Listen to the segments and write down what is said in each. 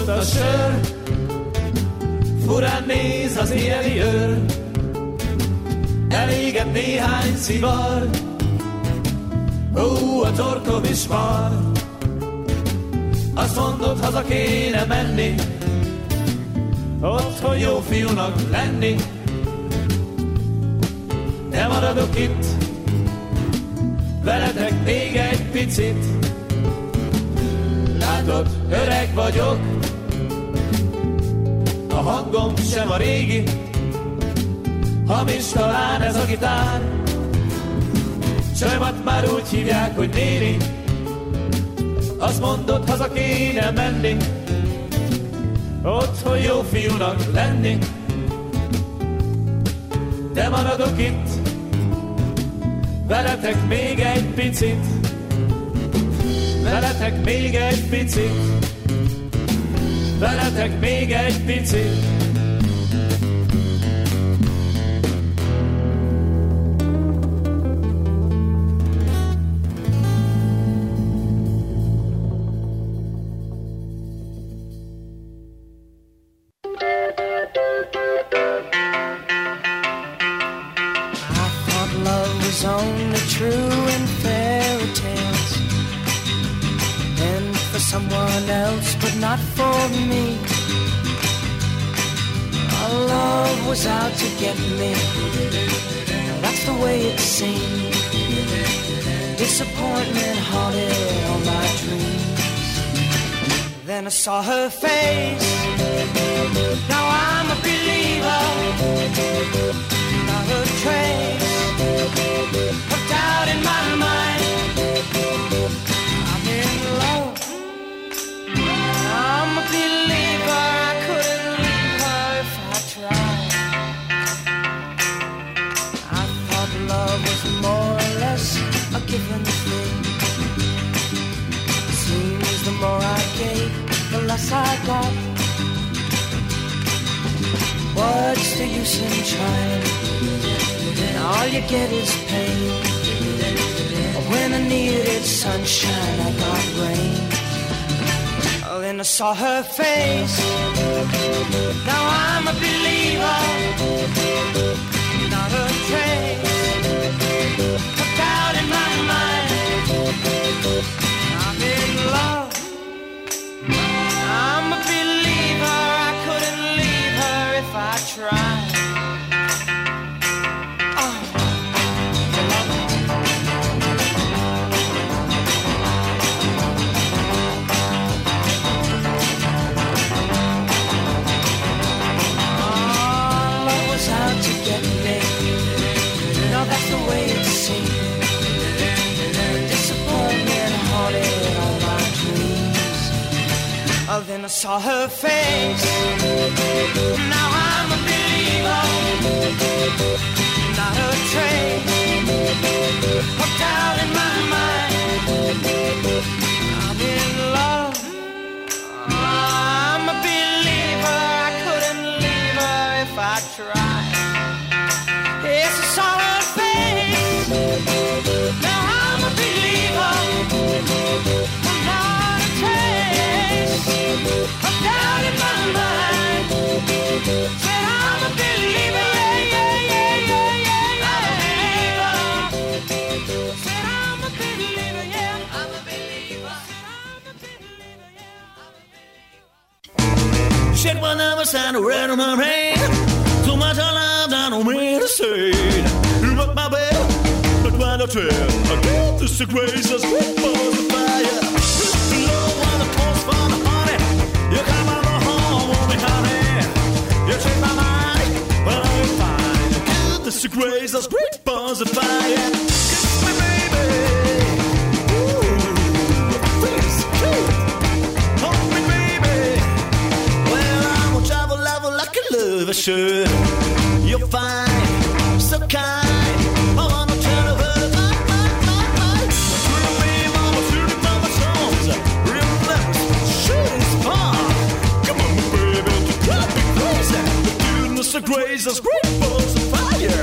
volt a sör, furán néz az éjjeli őr, elégett néhány szivar, ó, a torkom is mar. Azt mondod, haza kéne menni, otthon jó fiúnak lenni, de maradok itt, veletek még egy picit. Látod, öreg vagyok, a hangom sem a régi, hamis talán ez a gitár, csajmat már úgy hívják, hogy néni. Azt mondod, haza kéne menni, otthon jó fiúnak lenni, de maradok itt, veletek még egy picit, veletek még egy picit, veletek még egy picit. Not for me. Our love was out to get me. That's the way it seemed. Disappointment haunted all my dreams. Then I saw her face. Now I'm a believer. Not a trace of doubt in my mind. I'm in love. I'm a believer, I couldn't leave her if I tried. I thought love was more or less a given thing. Seems the more I gave, the less I got. What's the use in trying? All you get is pain. When I needed sunshine, I got rain. Then I saw her face. Now I'm a believer. Not a trace of doubt in my mind. I'm in love. I'm a believer. I couldn't leave her if I tried. That's the way it seemed. Disappointment haunted all my dreams. Oh, then I saw her face. Now I'm a believer. Not a trace of doubt in my mind. I'm in love. I'm a believer. I couldn't leave her if I tried. Yes, I saw her face. Now I'm a believer. I'm not a trace of doubt in my mind. Said I'm a believer. Yeah, yeah, yeah, yeah, yeah. Said I'm a believer. Yeah, I'm a believer. I'm a believer. Yeah, I'm a believer. Shit, when I was on the red on my rain. Too much I loved, I don't mean to say. You rock my bed, but when I trail, I get this grace as quick for the fire. The low on the coast for the honey. You come on the home with me, honey. You change my mind, but I'm fine. You get this grace as quick for the fire. Kiss me, baby. Ooh, please, cute. Hold me, baby. Well, I will travel level like a love, I should. You're fine, so kind. I wanna turn over the mind. Real me, mama, shoot it from my songs. Real lips, shooting spark. Come on, baby, you gotta be crazy. The goodness of grace is great balls of fire.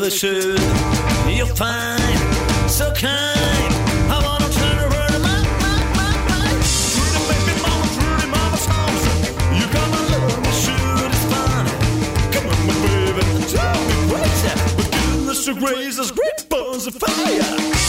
love should. You'll find so kind. I wanna turn around in my mind. Trudy, baby mama, Trudy, mama songs. You got my love, my should is fine. Come on, my baby, tell me crazy. But goodness to grace, there's great balls of fire.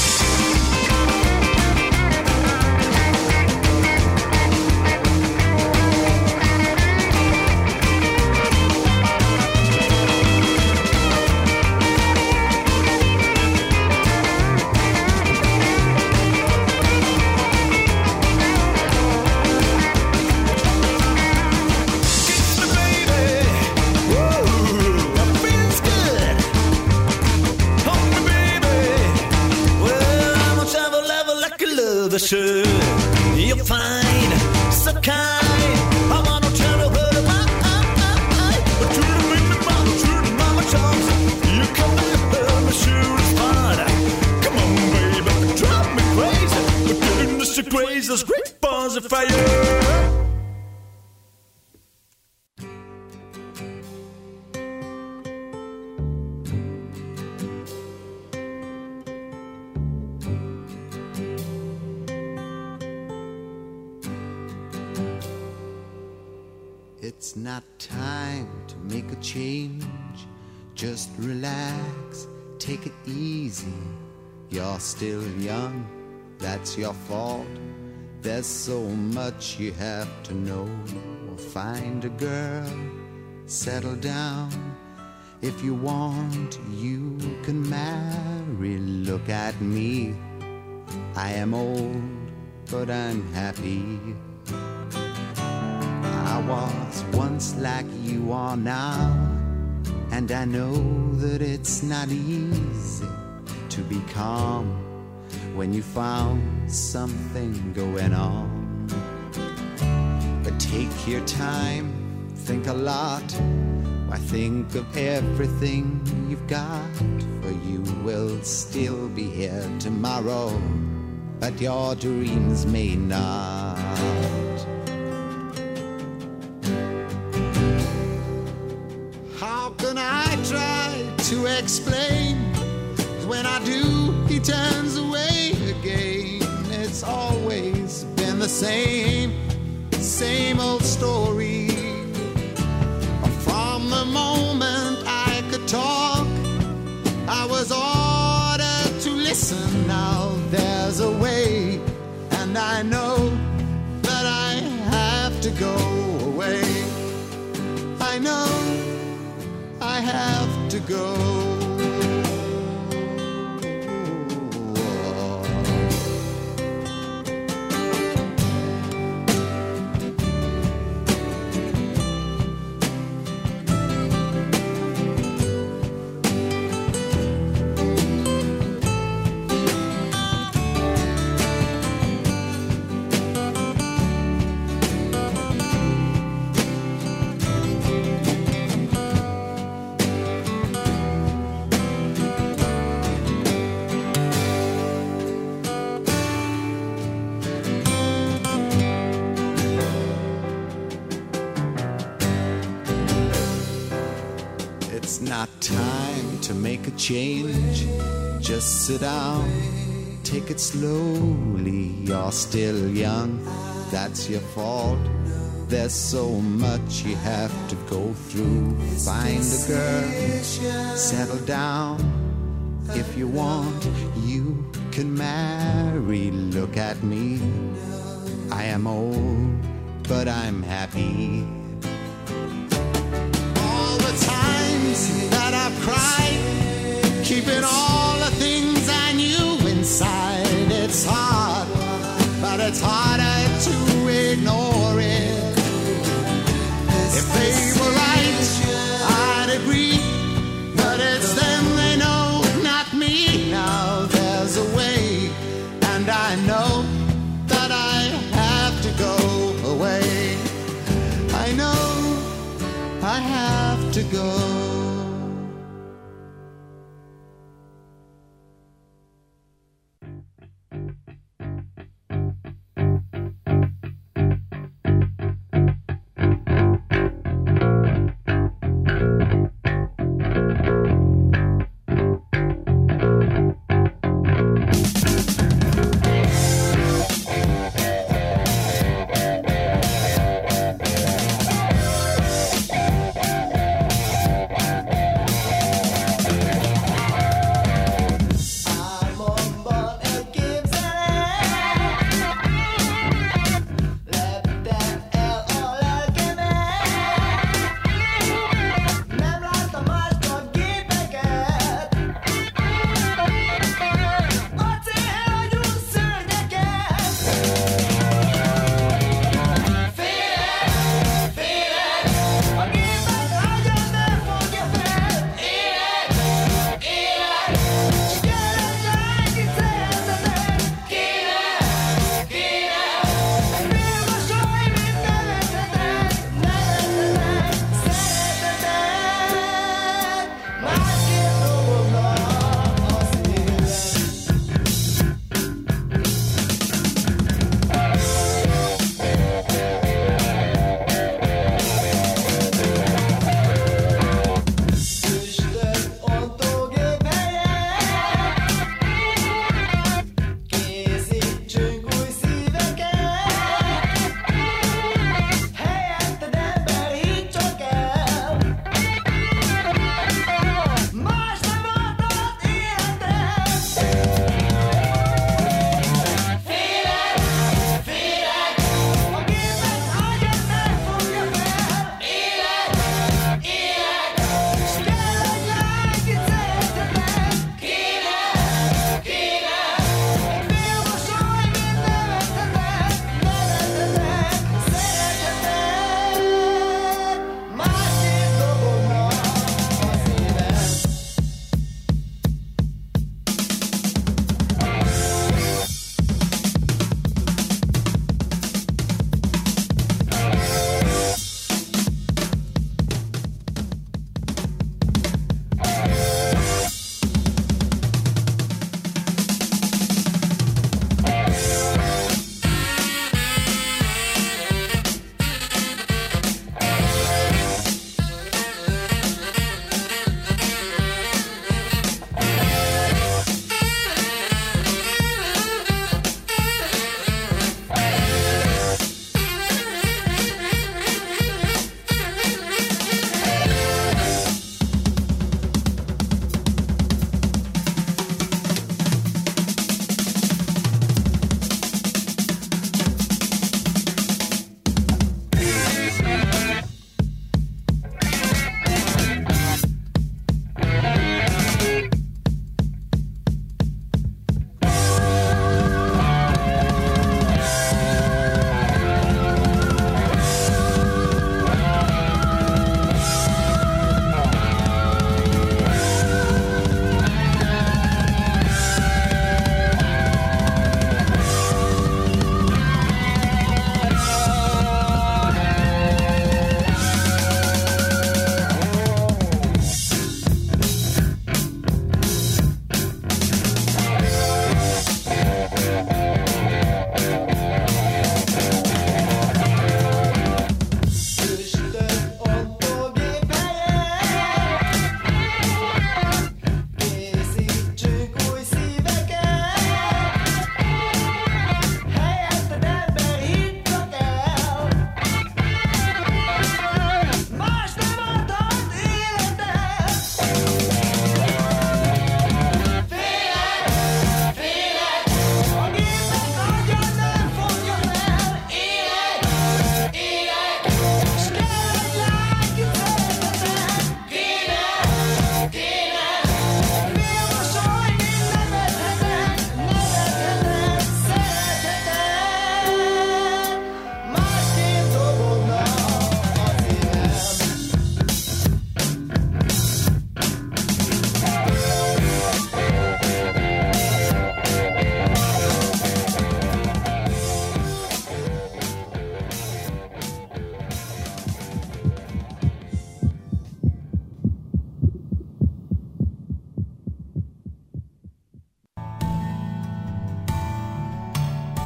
Should you'll find so kind. I wanna tell her word of my but to the mama charms. You come back, my shoe is fine. Come on, baby, drive me crazy. But goodness to grace, there's great balls of fire. It's not time to make a change. Just relax, take it easy. You're still young, that's your fault. There's so much you have to know. Find a girl, settle down. If you want, you can marry. Look at me, I am old, but I'm happy. I was once like you are now, and I know that it's not easy to be calm when you found something going on. But take your time, think a lot. Why, think of everything you've got, for you will still be here tomorrow, but your dreams may not. How can I try to explain? When I do, he turns away again. It's always been the same old story. From the moment I could talk, I was ordered to listen. Now there's a way, and I know that I have to go away. I know I have to go. It's not time to make a change. Just sit down, take it slowly. You're still young, that's your fault. There's so much you have to go through. Find a girl, settle down. If you want, you can marry. Look at me, I am old, but I'm happy. That I've cried, keeping all the things I knew inside. It's hard, but it's harder to ignore it. If they were right, I'd agree, but it's them they know, not me. Now there's a way, and I know that I have to go away. I know I have to go.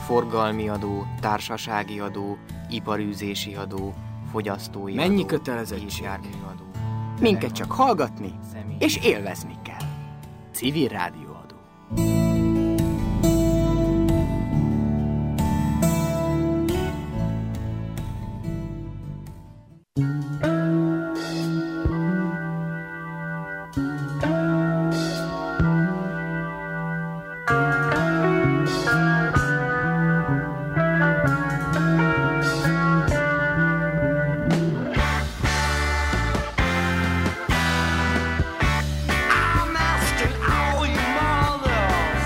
forgalmi adó, társasági adó, iparűzési adó, fogyasztói Mennyi adó, kötelezettség? járműadó. Minket csak hallgatni és élvezni kell. Civil rádióadó. I'm asking all you mothers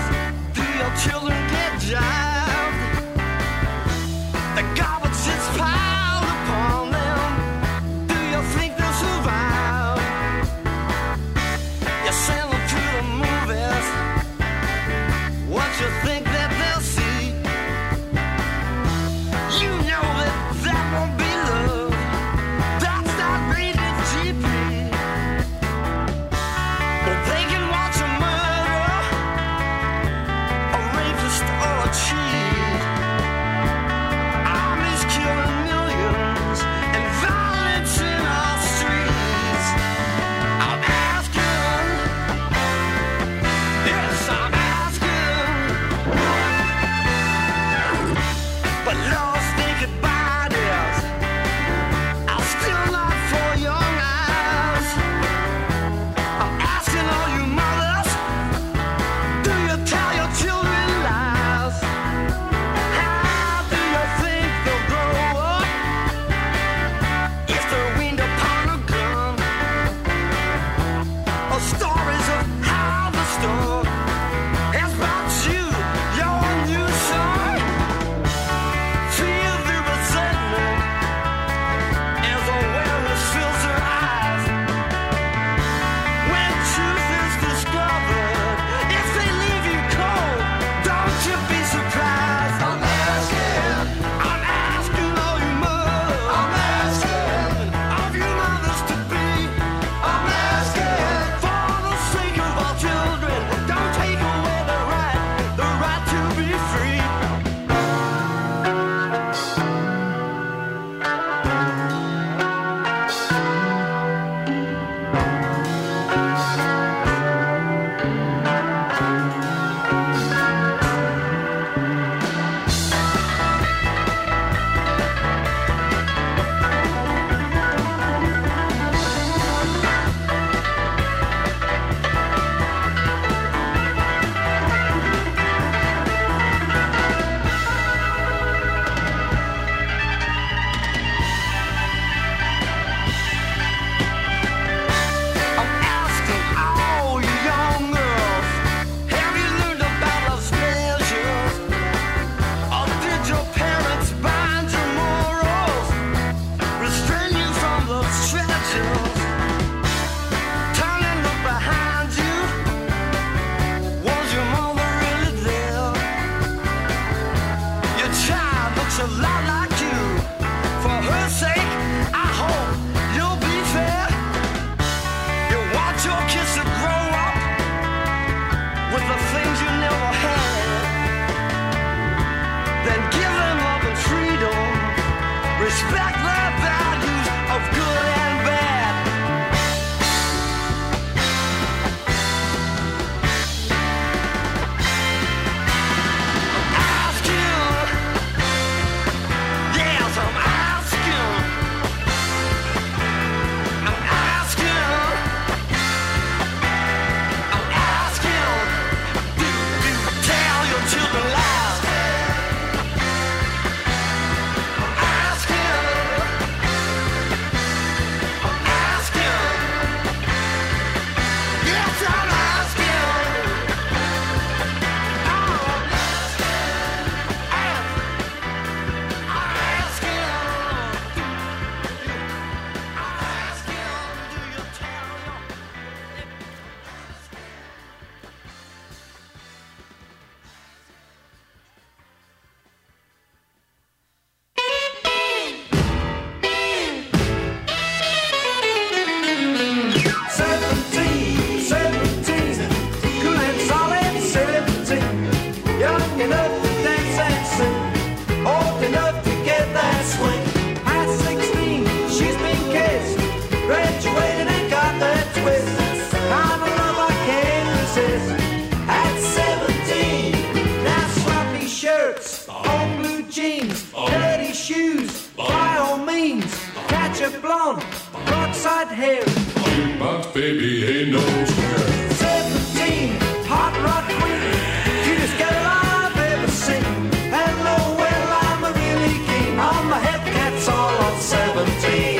peroxide hair. But baby, ain't no square. 17, hot rod queen, cutest girl I've ever seen. Hello, well, I'm a really keen on my Hellcats all on 17.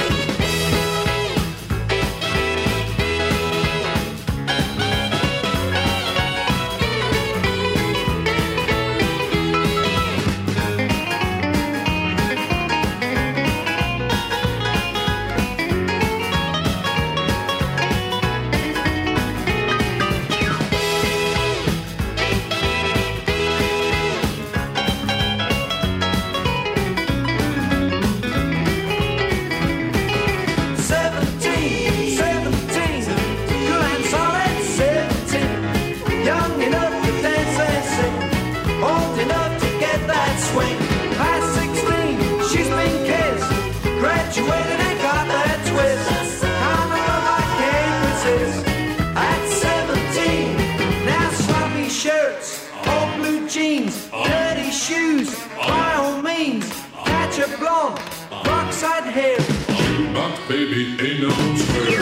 But baby, ain't no square.